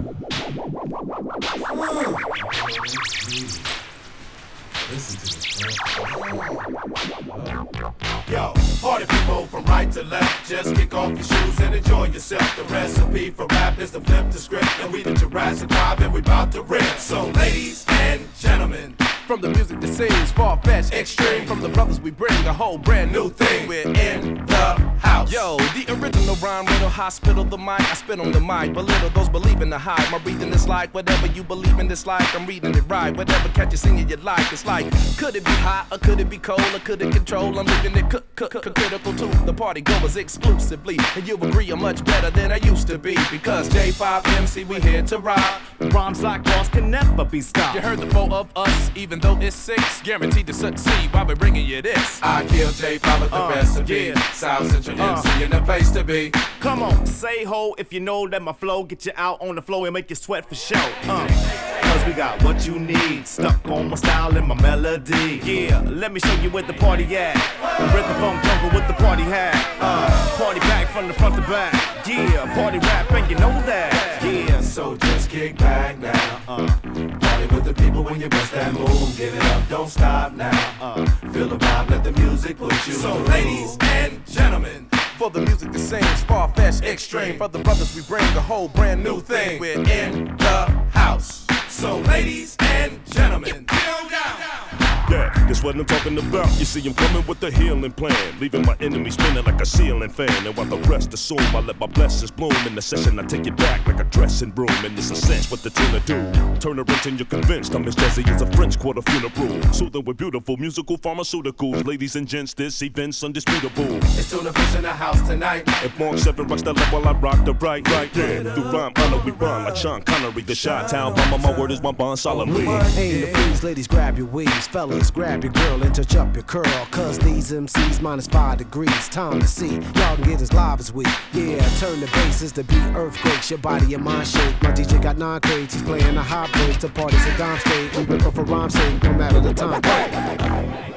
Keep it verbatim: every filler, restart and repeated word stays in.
Yo, party people from right to left, just kick off your shoes and enjoy yourself. The recipe for rap is to flip the script, and we the Jurassic Five and we bout to rip. So ladies and gentlemen, from the music that sings far-fetched, extreme. From the brothers we bring a whole brand new thing. We're in the house. Yo, the original rhyme riddle, hospital the mic. I spit on the mic, belittle those believe in the hype. My reading is like whatever you believe in this life. I'm reading it right. Whatever catch you singing you like. It's like, could it be hot or could it be cold or could it control? I'm leaving it critical to the party goers exclusively. And you agree I'm much better than I used to be, because J five M C we here to rock. Rhymes like ours can never be stopped. You heard the four of us, even though it's six, guaranteed to succeed while we're bringing you this. I kill J five with the uh, recipe. Yeah. South Central uh, M C in the place to be. Come on, say ho if you know that my flow get you out on the floor and make you sweat for show. Uh. Cause we got what you need, stuck on my style and my melody. Yeah, let me show you where the party at. The rhythm funk jungle with the party hat. Uh, party back from the front to back. Yeah, party rap and you know that. Yeah, so just kick back now. Uh, party with the people when you bust that move. Get it up, don't stop now. Uh, feel the vibe, let the music push you. So ladies and gentlemen, for the music that sings far-fetched, extreme. For the brothers we bring a whole brand new thing. We're in the house. So ladies and gentlemen, feel down. Yeah, that's what I'm talking about. You see, I'm coming with a healing plan, leaving my enemy spinning like a ceiling fan. And while the rest assume, I let my blessings bloom. In the session, I take it back like a dressing broom. And it's a sense what the tuna do. Turn a wrench and you're convinced I'm as jazzy as a French quarter funeral. Soothing with beautiful musical pharmaceuticals. Ladies and gents, this event's undisputable. It's Tuna Fish in the house tonight. If Mark seven rocks the level, while I rock the right, right, yeah. Through rhyme, honor, we rhyme like Sean Connery. The Chi-Town mama, my word is my bond solemnly. Aim to please, ladies, grab your weaves. Fellas, grab your girl and touch up your curl. Cause these M Cs minus five degrees. Time to see, y'all can get as live as we. Yeah, turn the basses to beat earthquakes. Your body and mind shake. My D J got nine crates. He's playing a high break. The party's a dime state. We rip up a rhyme sake, no matter the time.